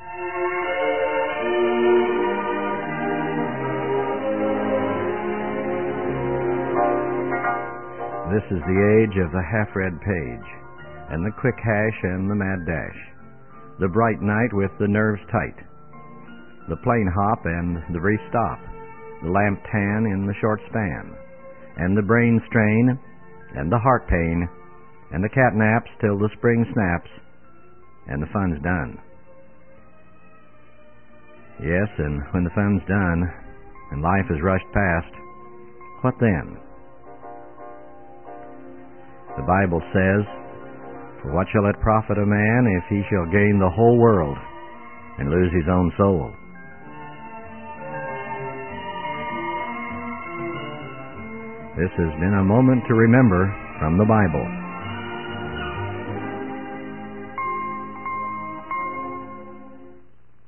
This is the age of the half-read page, and the quick hash and the mad dash, the bright night with the nerves tight, the plane hop and the brief stop, the lamp tan in the short span, and the brain strain, and the heart pain, and the cat naps till the spring snaps, and the fun's done. Yes, and when the fun's done, and life has rushed past, what then? The Bible says, "For what shall it profit a man if he shall gain the whole world and lose his own soul?" This has been a moment to remember from the Bible.